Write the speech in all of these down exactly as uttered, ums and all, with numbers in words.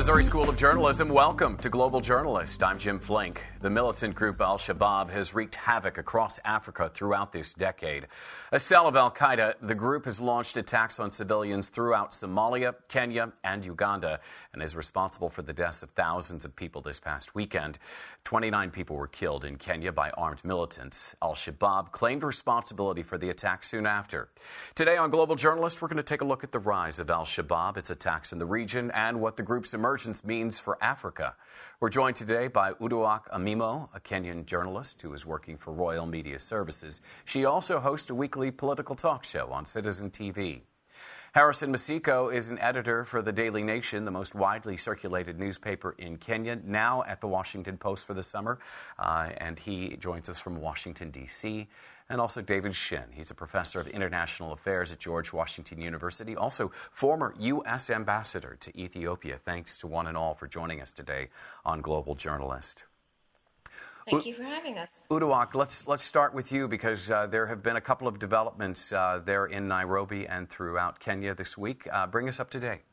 Missouri School of Journalism, welcome to Global Journalist. I'm Jim Flink. The militant group Al-Shabaab has wreaked havoc across Africa throughout this decade. A cell of Al-Qaeda, the group has launched attacks on civilians throughout Somalia, Kenya, and Uganda, and is responsible for the deaths of thousands of people this past weekend. twenty-nine people were killed in Kenya by armed militants. Al-Shabaab claimed responsibility for the attack soon after. Today on Global Journalist, we're going to take a look at the rise of Al-Shabaab, its attacks in the region, and what the group's emergence means for Africa. We're joined today by Uduak Amimo, a Kenyan journalist who is working for Royal Media Services. She also hosts a weekly political talk show on Citizen T V. Harrison Masiko is an editor for The Daily Nation, the most widely circulated newspaper in Kenya, now at the Washington Post for the summer. Uh, and he joins us from Washington, D C And also David Shin. He's a professor of international affairs at George Washington University, also former U S ambassador to Ethiopia. Thanks to one and all for joining us today on Global Journalist. Thank you for having us. Uduak, let's let's start with you because uh, there have been a couple of developments uh, there in Nairobi and throughout Kenya this week. Uh, bring us up to date.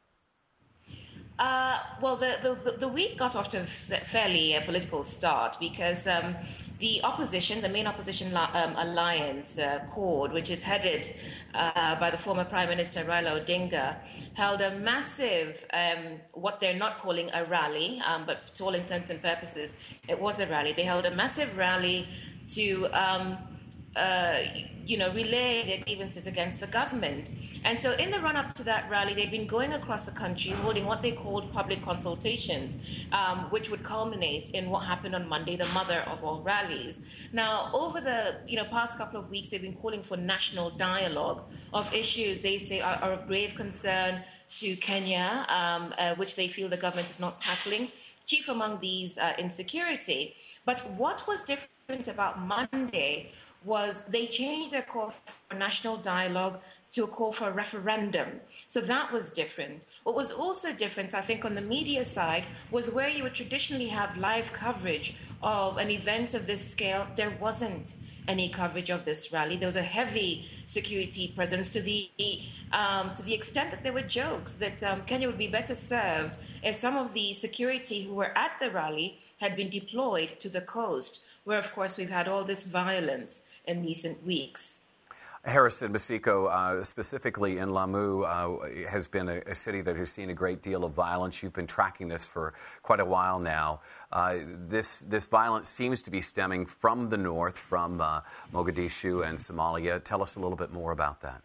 Uh, well, the, the, the week got off to a fairly uh, political start because um, the opposition, the main opposition um, alliance, uh, CORD, which is headed uh, by the former Prime Minister Raila Odinga, held a massive, um, what they're not calling a rally, um, but to all intents and purposes, it was a rally. They held a massive rally to um, Uh, you know, relay their grievances against the government. And so in the run-up to that rally, they've been going across the country holding what they called public consultations, um, which would culminate in what happened on Monday, the mother of all rallies. Now, over the you know past couple of weeks, they've been calling for national dialogue of issues they say are, are of grave concern to Kenya, um, uh, which they feel the government is not tackling. Chief among these, uh, insecurity. But what was different about Monday was they changed their call for national dialogue to a call for a referendum. So that was different. What was also different, I think, on the media side, was where you would traditionally have live coverage of an event of this scale. There wasn't any coverage of this rally. There was a heavy security presence to the um, to the extent that there were jokes that um, Kenya would be better served if some of the security who were at the rally had been deployed to the coast, where, of course, we've had all this violence in recent weeks. Harrison Masiko, uh, specifically in Lamu, uh, has been a, a city that has seen a great deal of violence. You've been tracking this for quite a while now. Uh, this this violence seems to be stemming from the north, from uh, Mogadishu and Somalia. Tell us a little bit more about that.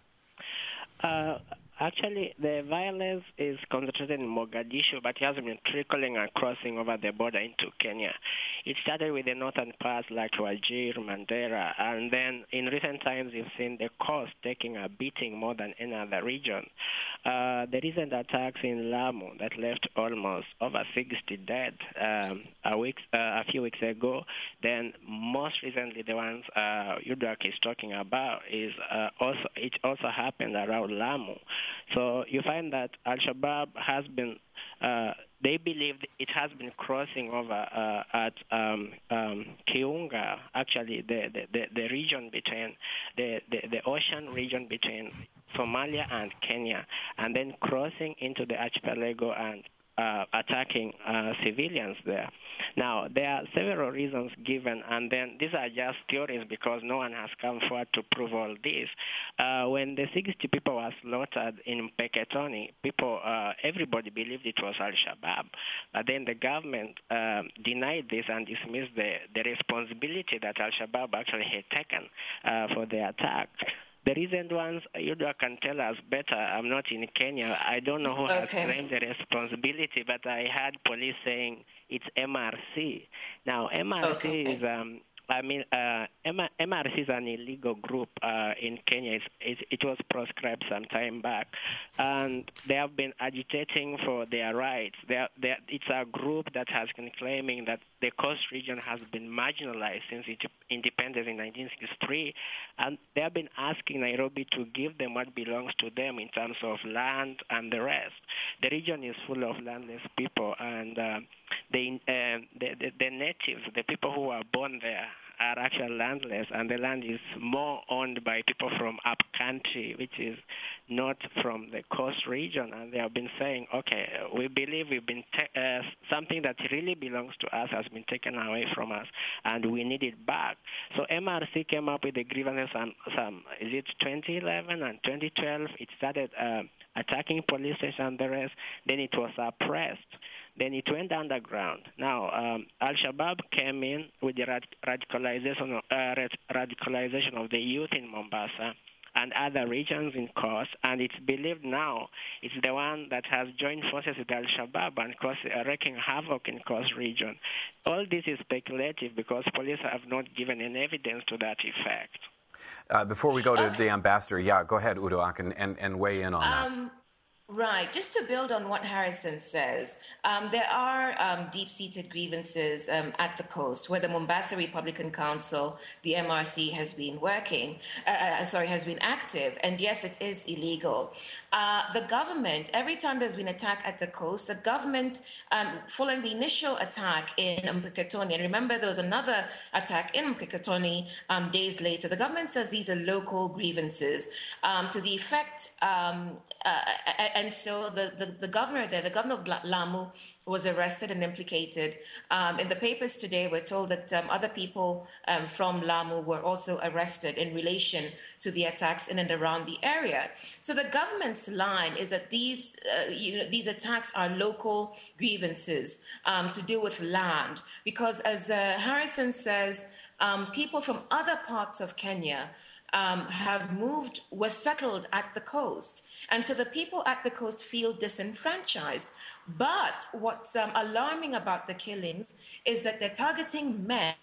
Uh, Actually, the violence is concentrated in Mogadishu, but it has been trickling and crossing over the border into Kenya. It started with the northern parts like Wajir, Mandera, and then in recent times you've seen the coast taking a beating more than any other region. Uh, the recent attacks in Lamu that left almost over sixty dead um, a, week, uh, a few weeks ago. Then most recently the ones uh, Uduak is talking about is uh, also it also happened around Lamu. So you find that Al-Shabaab has been, uh, they believe it has been crossing over uh, at um, um, Kiunga, actually the, the, the, the region between, the, the, the ocean region between Somalia and Kenya, and then crossing into the archipelago and Uh, attacking uh, civilians there. Now, there are several reasons given, and then these are just theories because no one has come forward to prove all this. Uh, when the sixty people were slaughtered in Mpeketoni, people, uh, everybody believed it was Al-Shabaab, but then the government uh, denied this and dismissed the, the responsibility that Al-Shabaab actually had taken uh, for the attack. The recent ones, Uduak can tell us better. I'm not in Kenya. I don't know who okay. has claimed the responsibility, but I heard police saying it's M R C. Now, M R C okay. is, um, I mean, uh, M R C is an illegal group uh, in Kenya. It's, it, it was proscribed some time back, and they have been agitating for their rights. They're, they're, it's a group that has been claiming that the coast region has been marginalized since it, independence in nineteen sixty-three, and they have been asking Nairobi to give them what belongs to them in terms of land and the rest. The region is full of landless people, and uh, the, uh, the, the the natives, the people who were born there, are actually landless, and the land is more owned by people from upcountry, which is not from the coast region. And they have been saying, okay, we believe we've been ta- uh, something that really belongs to us has been taken away from us, and we need it back. So M R C came up with the grievances on some, is it twenty eleven and twenty twelve? It started uh, attacking police stations and the rest. Then it was suppressed. Then it went underground. Now, um, Al-Shabaab came in with the rad- radicalization, uh, rad- radicalization of the youth in Mombasa and other regions in Coast, and it's believed now it's the one that has joined forces with Al-Shabaab and caused uh, wreaking havoc in Coast region. All this is speculative because police have not given any evidence to that effect. Uh, before we go to okay. the ambassador, yeah, go ahead, Uduak, and, and, and weigh in on um, that. Right. Just to build on what Harrison says, um, there are um, deep-seated grievances um, at the coast where the Mombasa Republican Council, the M R C, has been working, uh, uh, sorry, has been active. And yes, it is illegal. Uh, the government, every time there's been an attack at the coast, the government, um, following the initial attack in Mpeketoni, and remember there was another attack in Mpeketoni um, days later, the government says these are local grievances um, to the effect, um, uh, and so the, the, the governor there, the governor of Lamu, was arrested and implicated. Um, in the papers today, we're told that um, other people um, from Lamu were also arrested in relation to the attacks in and around the area. So the government's line is that these, uh, you know, these attacks are local grievances um, to do with land, because as uh, Harrison says, um, people from other parts of Kenya Um, have moved, were settled at the coast. And so the people at the coast feel disenfranchised. But what's um, alarming about the killings is that they're targeting men,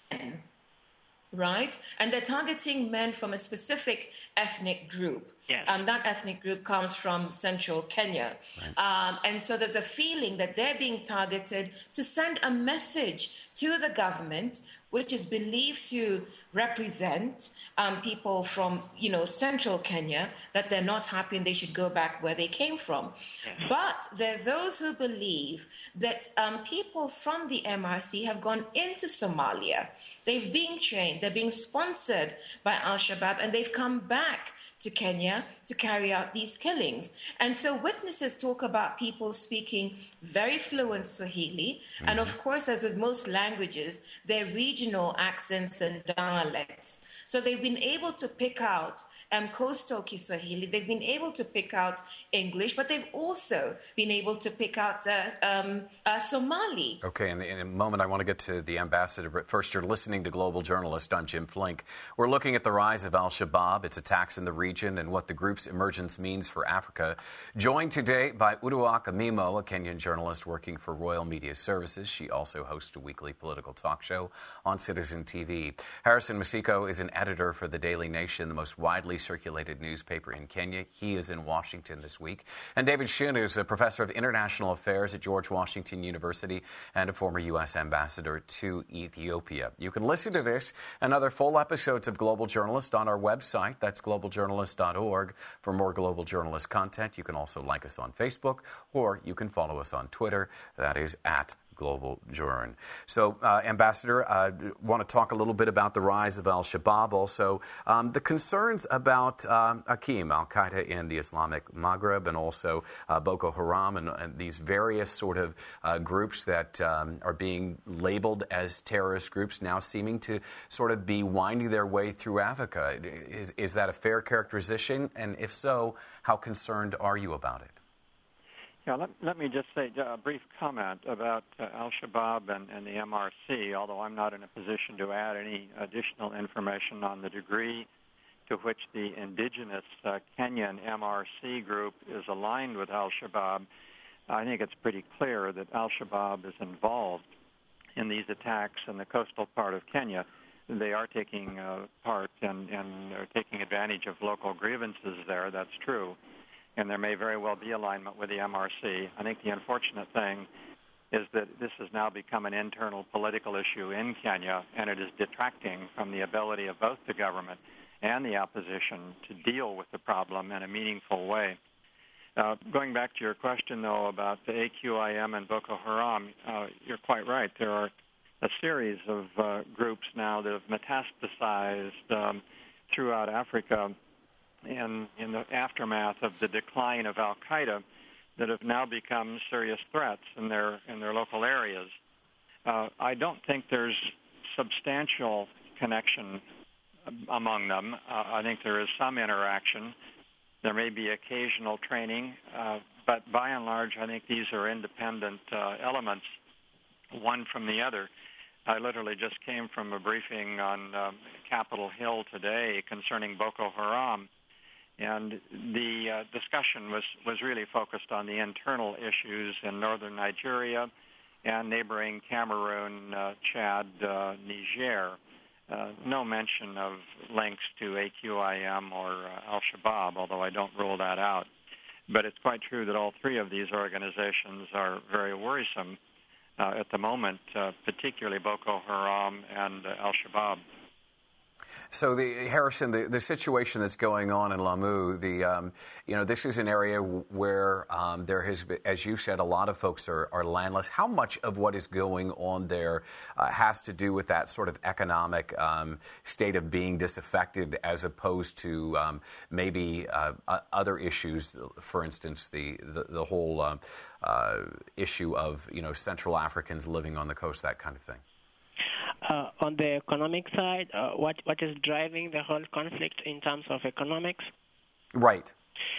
right? And they're targeting men from a specific ethnic group. Yes. Um, that ethnic group comes from central Kenya. Right. Um, and so there's a feeling that they're being targeted to send a message to the government, which is believed to represent um, people from, you know, central Kenya, that they're not happy and they should go back where they came from. Yes. But there are those who believe that um, people from the M R C have gone into Somalia. They've been trained, they're being sponsored by Al-Shabaab, and they've come back to Kenya to carry out these killings. And so witnesses talk about people speaking very fluent Swahili, mm-hmm. and of course, as with most languages, their regional accents and dialects. So they've been able to pick out um, coastal Kiswahili, they've been able to pick out English, but they've also been able to pick out uh, um, uh, Somali. Okay, in, in a moment I want to get to the ambassador, but first you're listening to Global Journalist. I'm Jim Flink. We're looking at the rise of Al-Shabaab, its attacks in the region, and what the group's emergence means for Africa. Joined today by Uduak Amimo, a Kenyan journalist working for Royal Media Services. She also hosts a weekly political talk show on Citizen T V. Harrison Masiko is an editor for The Daily Nation, the most widely circulated newspaper in Kenya. He is in Washington this week. And David Shun is a professor of international affairs at George Washington University and a former U S ambassador to Ethiopia. You can listen to this and other full episodes of Global Journalist on our website. That's global journalist dot org. For more Global Journalist content, you can also like us on Facebook, or you can follow us on Twitter. That is at Global Journ. So, uh, Ambassador, I uh, want to talk a little bit about the rise of Al-Shabaab, also um, the concerns about um, Akim, Al-Qaeda in the Islamic Maghreb, and also uh, Boko Haram, and, and these various sort of uh, groups that um, are being labeled as terrorist groups, now seeming to sort of be winding their way through Africa. Is, is that a fair characterization? And if so, how concerned are you about it? Yeah, let, let me just say a brief comment about uh, Al-Shabaab and, and the M R C, although I'm not in a position to add any additional information on the degree to which the indigenous uh, Kenyan M R C group is aligned with Al-Shabaab. I think it's pretty clear that Al-Shabaab is involved in these attacks in the coastal part of Kenya. They are taking uh, part and, and are taking advantage of local grievances there, that's true. And there may very well be alignment with the M R C. I think the unfortunate thing is that this has now become an internal political issue in Kenya, and it is detracting from the ability of both the government and the opposition to deal with the problem in a meaningful way. Uh, going back to your question, though, about the A Q I M and Boko Haram, uh, you're quite right. There are a series of uh, groups now that have metastasized um, throughout Africa in, in the aftermath of the decline of Al-Qaeda that have now become serious threats in their in their local areas. Uh, I don't think there's substantial connection among them. Uh, I think there is some interaction. There may be occasional training, uh, but by and large, I think these are independent uh, elements, one from the other. I literally just came from a briefing on um, Capitol Hill today concerning Boko Haram, and the uh, discussion was, was really focused on the internal issues in northern Nigeria and neighboring Cameroon, uh, Chad, uh, Niger. Uh, no mention of links to A Q I M or uh, Al-Shabaab, although I don't rule that out. But it's quite true that all three of these organizations are very worrisome uh, at the moment, uh, particularly Boko Haram and uh, Al-Shabaab. So, the, Harrison, the, the situation that's going on in Lamu, the um, you know, this is an area where um, there has been, as you said, a lot of folks are, are landless. How much of what is going on there uh, has to do with that sort of economic um, state of being disaffected, as opposed to um, maybe uh, other issues? For instance, the the, the whole uh, uh, issue of you know Central Africans living on the coast, that kind of thing. Uh, on the economic side, uh, what what is driving the whole conflict in terms of economics? Right.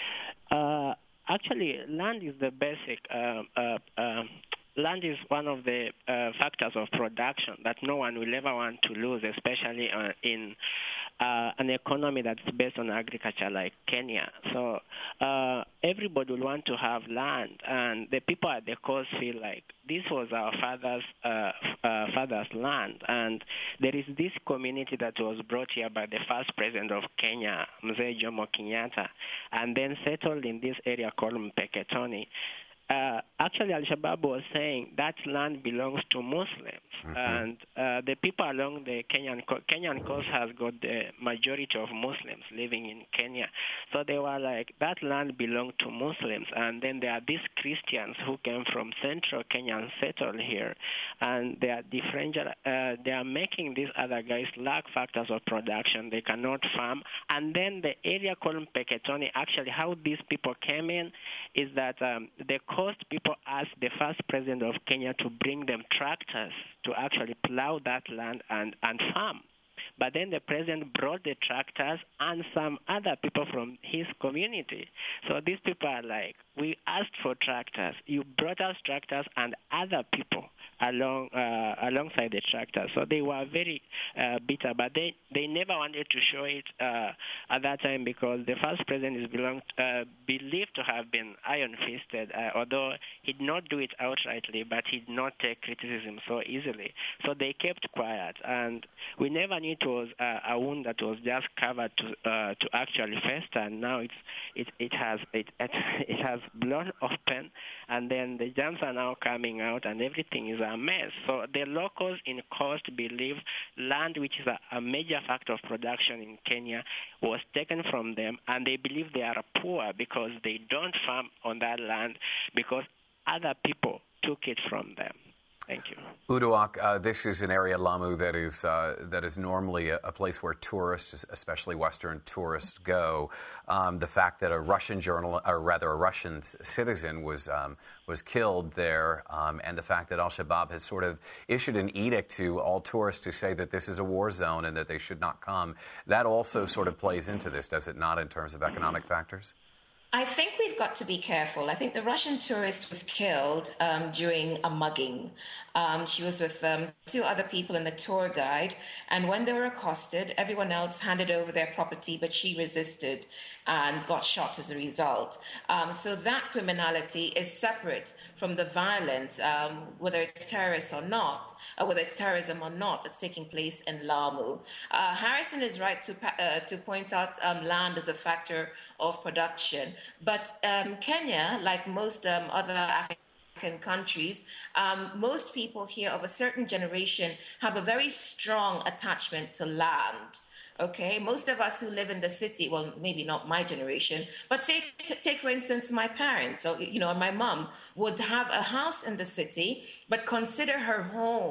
Uh, actually, land is the basic. Uh, uh, uh, land is one of the uh, factors of production that no one will ever want to lose, especially uh, in uh, an economy that's based on agriculture like Kenya. So uh, everybody will want to have land, and the people at the coast feel like this was our father's uh, uh, father's land, and there is this community that was brought here by the first president of Kenya, Mzee Jomo Kenyatta, and then settled in this area called Mpeketoni. Uh, actually, Al-Shabaab was saying that land belongs to Muslims, mm-hmm. and uh, the people along the Kenyan co- Kenyan coast has got the majority of Muslims living in Kenya. So they were like, that land belonged to Muslims, and then there are these Christians who came from central Kenya and settled here, and they are differential. Uh, they are making these other guys lack factors of production. They cannot farm, and then the area called Mpeketoni, actually, how these people came in is that um, the coast people asked the first president of Kenya to bring them tractors to actually plow that land and, and farm. But then the president brought the tractors and some other people from his community. So these people are like, we asked for tractors. You brought us tractors and other people along uh, alongside the tractors. So they were very uh, bitter, but they, they never wanted to show it uh, at that time because the first president is belonged, uh, believed to have been iron-fisted, uh, although he did not do it outrightly, but he did not take criticism so easily. So they kept quiet, and we never knew it was uh, a wound that was just covered to uh, to actually fester, and now it's it it has it it, it has blown open, and then the germs are now coming out, and everything is a mess. So the locals in coast believe land, which is a, a major factor of production in Kenya, was taken from them, and they believe they are poor because they don't farm on that land because other people took it from them. Thank you. Uduak, uh, this is an area, Lamu, that is uh, that is normally a, a place where tourists, especially Western tourists, go. Um, the fact that a Russian journal, or rather a Russian citizen, was um, was killed there, um, and the fact that Al-Shabaab has sort of issued an edict to all tourists to say that this is a war zone and that they should not come, that also sort of plays into this, does it not, in terms of economic factors? I think we've got to be careful. I think the Russian tourist was killed um, during a mugging. Um, she was with um, two other people and the tour guide, and when they were accosted, everyone else handed over their property, but she resisted and got shot as a result. Um, so that criminality is separate from the violence, um, whether it's terrorists or not, or whether it's terrorism or not, that's taking place in Lamu. Uh, Harrison is right to uh, to point out um, land as a factor of production, but um, Kenya, like most um, other African countries, um, most people here of a certain generation have a very strong attachment to land. Okay, most of us who live in the city, well, maybe not my generation, but say, t- take for instance my parents, or you know, my mom would have a house in the city, but consider her home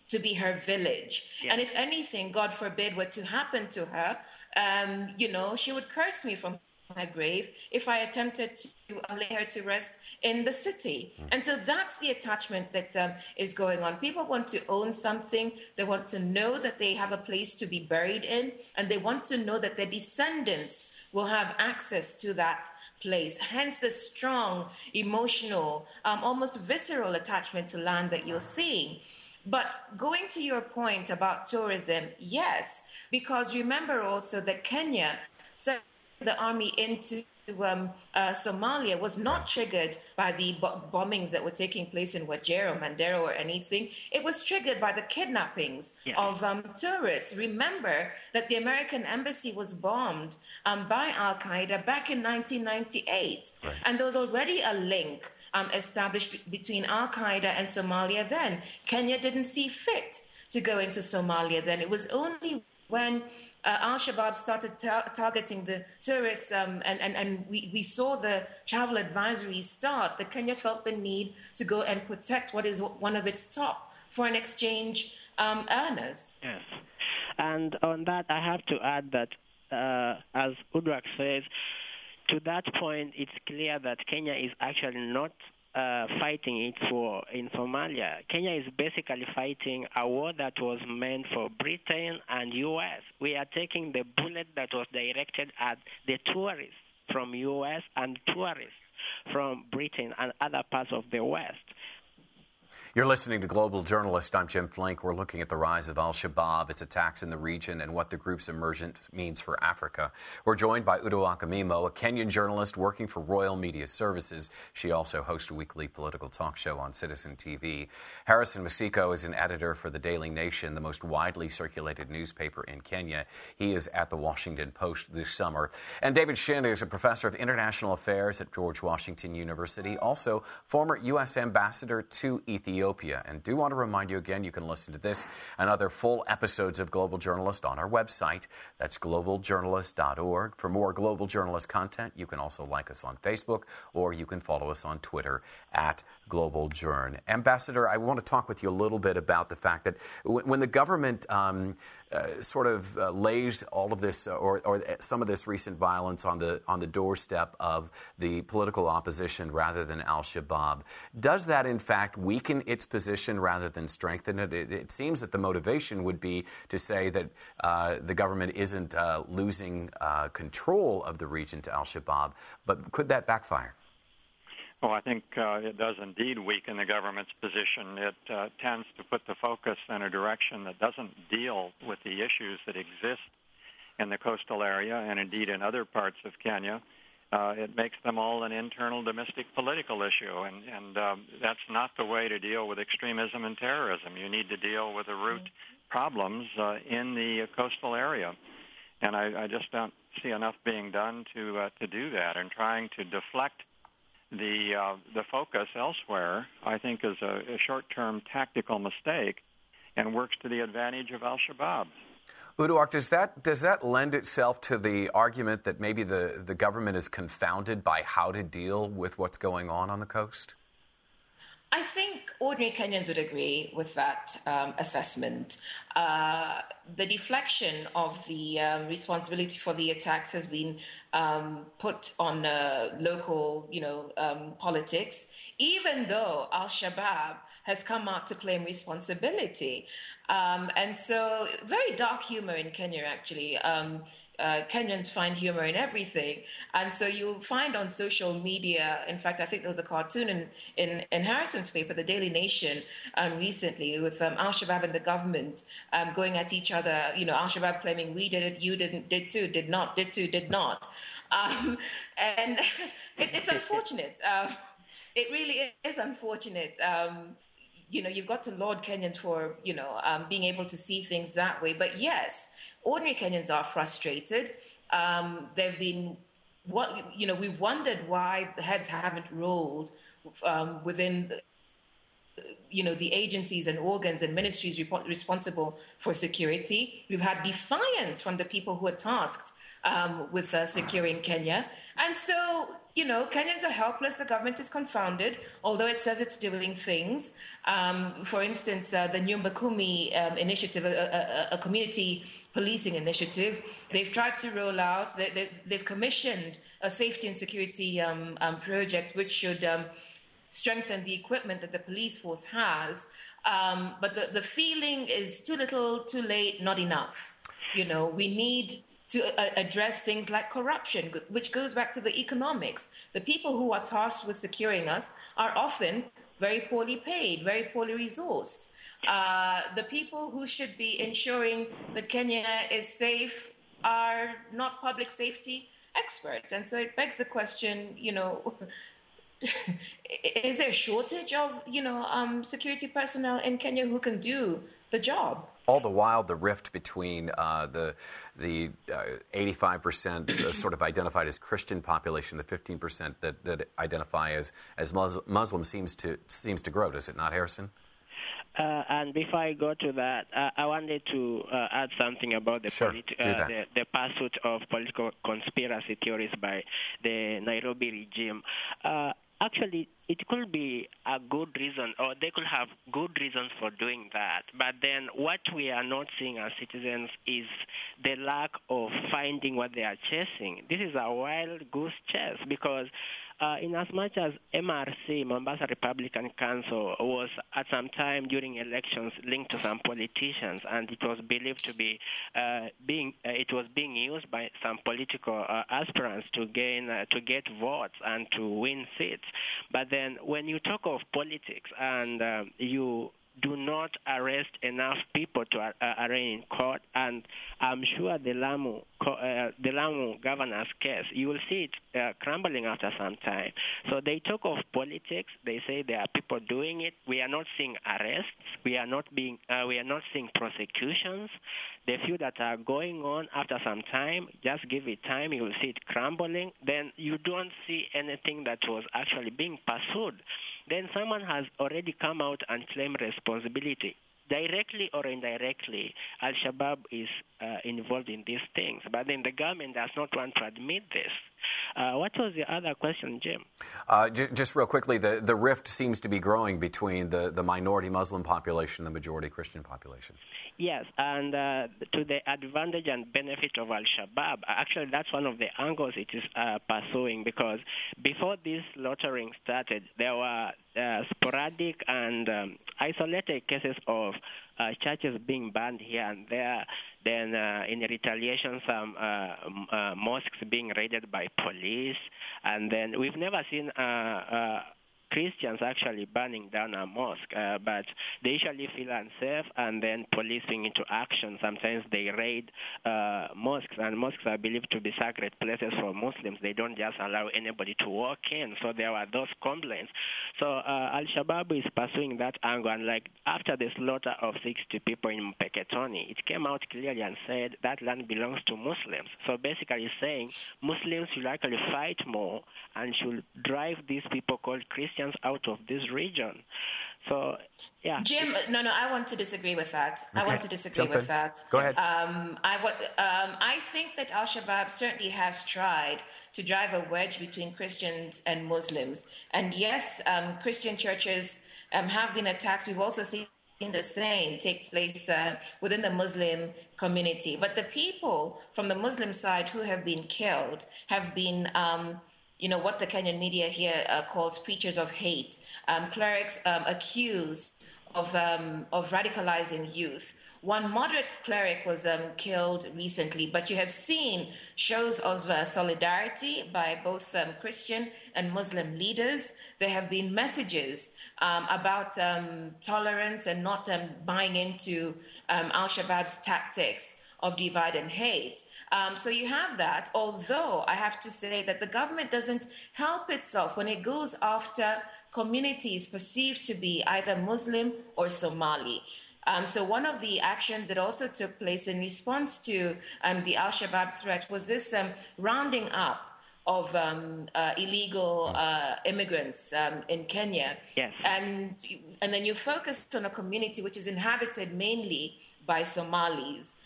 to be her village. Yeah. And if anything, God forbid, were to happen to her, um, you know, she would curse me from her grave if I attempted to lay her to rest in the city. Mm. And so that's the attachment that um, is going on. People want to own something. They want to know that they have a place to be buried in, and they want to know that their descendants will have access to that place. Hence the strong, emotional, um, almost visceral attachment to land that you're seeing. But going to your point about tourism, yes, because remember also that Kenya sent the army into um, uh, Somalia was not triggered by the bo- bombings that were taking place in Wajir or Mandera or anything. It was triggered by the kidnappings yeah. of um, tourists. Remember that the American embassy was bombed um, by Al-Qaeda back in nineteen ninety-eight. Right. And there was already a link um, established b- between Al-Qaeda and Somalia then. Kenya didn't see fit to go into Somalia then. It was only when Uh, Al-Shabaab started tar- targeting the tourists um, and, and, and we, we saw the travel advisory start, that Kenya felt the need to go and protect what is one of its top foreign exchange um, earners. Yes. And on that, I have to add that, uh, as Uduak says, to that point, it's clear that Kenya is actually not Uh, fighting it for in Somalia. Kenya is basically fighting a war that was meant for Britain and U S. We are taking the bullet that was directed at the tourists from U S and tourists from Britain and other parts of the West. You're listening to Global Journalist. I'm Jim Flink. We're looking at the rise of Al-Shabaab, its attacks in the region, and what the group's emergence means for Africa. We're joined by Uduak Amimo, a Kenyan journalist working for Royal Media Services. She also hosts a weekly political talk show on Citizen T V. Harrison Masiko is an editor for The Daily Nation, the most widely circulated newspaper in Kenya. He is at the Washington Post this summer. And David Shin is a professor of international affairs at George Washington University, also former U S ambassador to Ethiopia. And do want to remind you again, you can listen to this and other full episodes of Global Journalist on our website. That's global journalist dot org. For more Global Journalist content, you can also like us on Facebook, or you can follow us on Twitter at Global Journ. Ambassador, I want to talk with you a little bit about the fact that w- when the government um, uh, sort of uh, lays all of this, uh, or, or some of this recent violence on the on the doorstep of the political opposition rather than Al-Shabaab, does that in fact weaken its position rather than strengthen it? It, it seems that the motivation would be to say that uh, the government isn't uh, losing uh, control of the region to Al-Shabaab, but could that backfire? Well, I think uh, it does indeed weaken the government's position. It uh, tends to put the focus in a direction that doesn't deal with the issues that exist in the coastal area and indeed in other parts of Kenya. Uh, it makes them all an internal domestic political issue, and, and um, that's not the way to deal with extremism and terrorism. You need to deal with the root problems uh, in the coastal area. And I, I just don't see enough being done to uh, to do that, and trying to deflect the uh, the focus elsewhere, I think, is a, a short-term tactical mistake and works to the advantage of Al-Shabaab. Uduak, does that does that lend itself to the argument that maybe the, the government is confounded by how to deal with what's going on on the coast? I think ordinary Kenyans would agree with that um, assessment. Uh, the deflection of the um, responsibility for the attacks has been um, put on uh, local, you know, um, politics, even though Al-Shabaab has come out to claim responsibility. Um, and so very dark humor in Kenya, actually. Um, Uh, Kenyans find humor in everything. And so you'll find on social media, in fact, I think there was a cartoon in, in, in Harrison's paper, The Daily Nation, um, recently, with um, Al-Shabaab and the government um, going at each other, you know, Al-Shabaab claiming we did it, you didn't, did too, did not, did too, did not. Um, and it, it's unfortunate. Uh, it really is unfortunate. Um, you know, you've got to laud Kenyans for, you know, um, being able to see things that way. But yes, ordinary Kenyans are frustrated. Um, they've been, what you know, we've wondered why the heads haven't rolled um, within, the, you know, the agencies and organs and ministries rep- responsible for security. We've had defiance from the people who are tasked um, with uh, securing Kenya. And so, you know, Kenyans are helpless. The government is confounded, although it says it's doing things. Um, for instance, uh, the Nyumba Kumi um, initiative, a, a, a community policing initiative, they've tried to roll out, they, they, they've commissioned a safety and security um, um, project which should um, strengthen the equipment that the police force has. Um, but the, the feeling is too little, too late, not enough. You know, we need to uh, address things like corruption, which goes back to the economics. The people who are tasked with securing us are often very poorly paid, very poorly resourced. Uh, the people who should be ensuring that Kenya is safe are not public safety experts. And so it begs the question, you know, is there a shortage of, you know, um, security personnel in Kenya who can do the job? All the while, the rift between uh, the the uh, eighty-five percent uh, sort of identified as Christian population, the fifteen percent that, that identify as as Muslim seems to seems to grow. Does it not, Harrison? Uh, and before I go to that, uh, I wanted to uh, add something about the, sure, politi- uh, the the pursuit of political conspiracy theories by the Nairobi regime. Uh, Actually, it could be a good reason, or they could have good reasons for doing that. But then what we are not seeing as citizens is the lack of finding what they are chasing. This is a wild goose chase because uh, in as much as M R C, Mombasa Republican Council, was at some time during elections linked to some politicians, and it was believed to be uh, being uh, it was being used by some political uh, aspirants to gain uh, to get votes and to win seats. But then when you talk of politics and uh, you do not arrest enough people to uh, arraign in court, and I'm sure the Lamu, uh, the Lamu governor's case, you will see it uh, crumbling after some time. So they talk of politics. They say there are people doing it. We are not seeing arrests. We are not being. Uh, we are not seeing prosecutions. The few that are going on after some time, just give it time. You will see it crumbling. Then you don't see anything that was actually being pursued. Then someone has already come out and claimed responsibility. Directly or indirectly, Al-Shabaab is uh, involved in these things. But then the government does not want to admit this. Uh, what was the other question, Jim? Uh, j- just real quickly, the, the rift seems to be growing between the, the minority Muslim population and the majority Christian population. Yes, and uh, to the advantage and benefit of Al-Shabaab, actually that's one of the angles it is uh, pursuing, because before this slaughtering started, there were uh, sporadic and um, isolated cases of uh, churches being burned here and there. Then uh, in retaliation, some uh, uh, mosques being raided by police. And then we've never seen uh, uh, Christians actually burning down a mosque, uh, but they usually feel unsafe, and then policing into action. Sometimes they raid uh, mosques, and mosques are believed to be sacred places for Muslims. They don't just allow anybody to walk in, so there were those complaints. So uh, Al-Shabaab is pursuing that angle, and like after the slaughter of sixty people in Mpeketoni, it came out clearly and said that land belongs to Muslims. So basically saying Muslims should actually fight more and should drive these people called Christians out of this region. So, yeah. Jim, no, no, I want to disagree with that. Okay. I want to disagree Jump with in. that. Go ahead. Um, I, um, I think that Al-Shabaab certainly has tried to drive a wedge between Christians and Muslims. And yes, um, Christian churches um, have been attacked. We've also seen the same take place uh, within the Muslim community. But the people from the Muslim side who have been killed have been... Um, you know, what the Kenyan media here uh, calls preachers of hate, um, clerics um, accused of, um, of radicalizing youth. One moderate cleric was um, killed recently, but you have seen shows of uh, solidarity by both um, Christian and Muslim leaders. There have been messages um, about um, tolerance and not um, buying into um, Al-Shabaab's tactics of divide and hate. Um, so you have that, although I have to say that the government doesn't help itself when it goes after communities perceived to be either Muslim or Somali. Um, so one of the actions that also took place in response to um, the Al-Shabaab threat was this um, rounding up of um, uh, illegal uh, immigrants um, in Kenya. Yes. And, and then you focused on a community which is inhabited mainly by Somalis.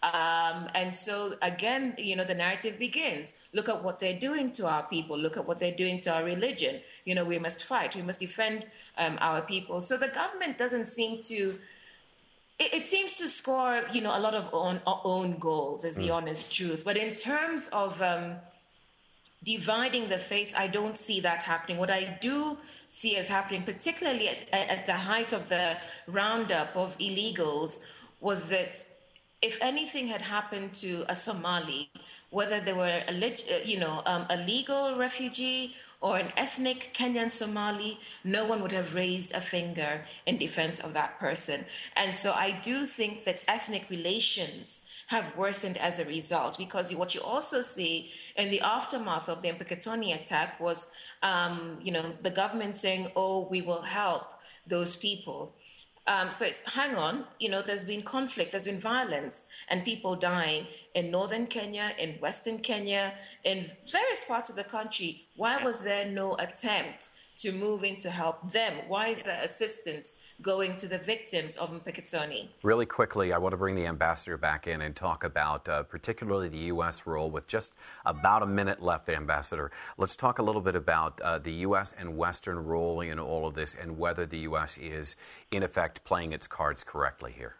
Um, and so, again, you know, the narrative begins. Look at what they're doing to our people. Look at what they're doing to our religion. You know, we must fight. We must defend um, our people. So the government doesn't seem to... It, it seems to score, you know, a lot of own, own goals, is the mm. honest truth. But in terms of um, dividing the faith, I don't see that happening. What I do see as happening, particularly at, at the height of the roundup of illegals, was that if anything had happened to a Somali, whether they were a, you know, um, a legal refugee or an ethnic Kenyan Somali, no one would have raised a finger in defense of that person. And so I do think that ethnic relations have worsened as a result, because what you also see in the aftermath of the Mpeketoni attack was, um, you know, the government saying, oh, we will help those people. Um, so it's, hang on, you know, there's been conflict, there's been violence, and people dying in northern Kenya, in western Kenya, in various parts of the country. Why was there no attempt to move in to help them? Why is there assistance going to the victims of Mpeketoni? Really quickly, I want to bring the ambassador back in and talk about uh, particularly the U S role. With just about a minute left, Ambassador, let's talk a little bit about uh, the U S and Western role in all of this, and whether the U S is, in effect, playing its cards correctly here.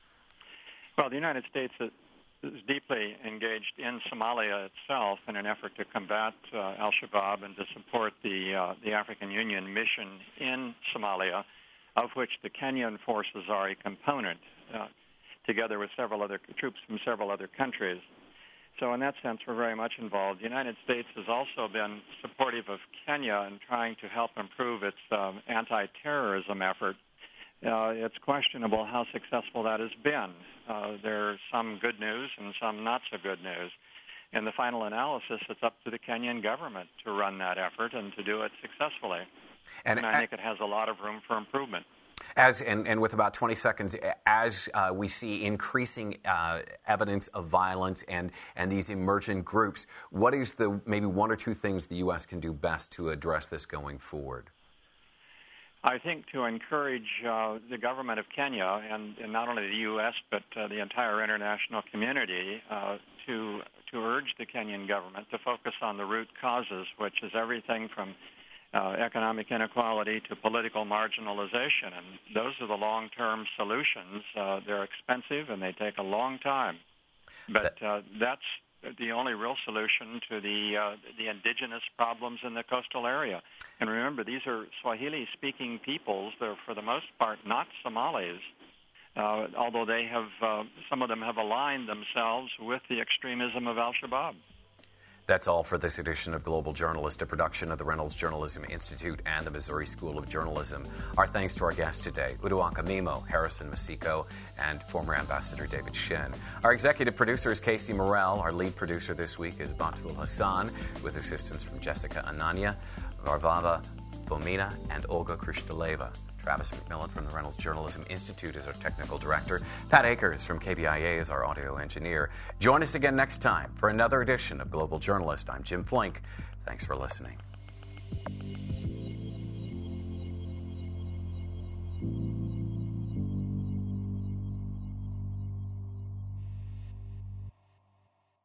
Well, the United States is deeply engaged in Somalia itself in an effort to combat uh, al-Shabaab and to support the, uh, the African Union mission in Somalia, of which the Kenyan forces are a component, uh, together with several other troops from several other countries. So in that sense, we're very much involved. The United States has also been supportive of Kenya in trying to help improve its um, anti-terrorism effort. Uh, it's questionable how successful that has been. Uh, there's some good news and some not so good news. In the final analysis, it's up to the Kenyan government to run that effort and to do it successfully. And, and I think it has a lot of room for improvement. As and, and with about twenty seconds, as uh, we see increasing uh, evidence of violence and, and these emergent groups, what is the maybe one or two things the U S can do best to address this going forward? I think to encourage uh, the government of Kenya and, and not only the U S but uh, the entire international community uh, to to urge the Kenyan government to focus on the root causes, which is everything from uh, economic inequality to political marginalization. And those are the long-term solutions. Uh, they're expensive and they take a long time. But uh, that's the only real solution to the uh, the indigenous problems in the coastal area. And remember, these are Swahili-speaking peoples. They're, for the most part, not Somalis, uh, although they have, uh, some of them have aligned themselves with the extremism of al-Shabaab. That's all for this edition of Global Journalist, a production of the Reynolds Journalism Institute and the Missouri School of Journalism. Our thanks to our guests today, Uduaka Mimo, Harrison Masiko, and former Ambassador David Shin. Our executive producer is Casey Morrell. Our lead producer this week is Batul Hassan, with assistance from Jessica Ananya, Varvava Bomina, and Olga Krishdaleva. Travis McMillan from the Reynolds Journalism Institute is our technical director. Pat Akers from K B I A is our audio engineer. Join us again next time for another edition of Global Journalist. I'm Jim Flink. Thanks for listening.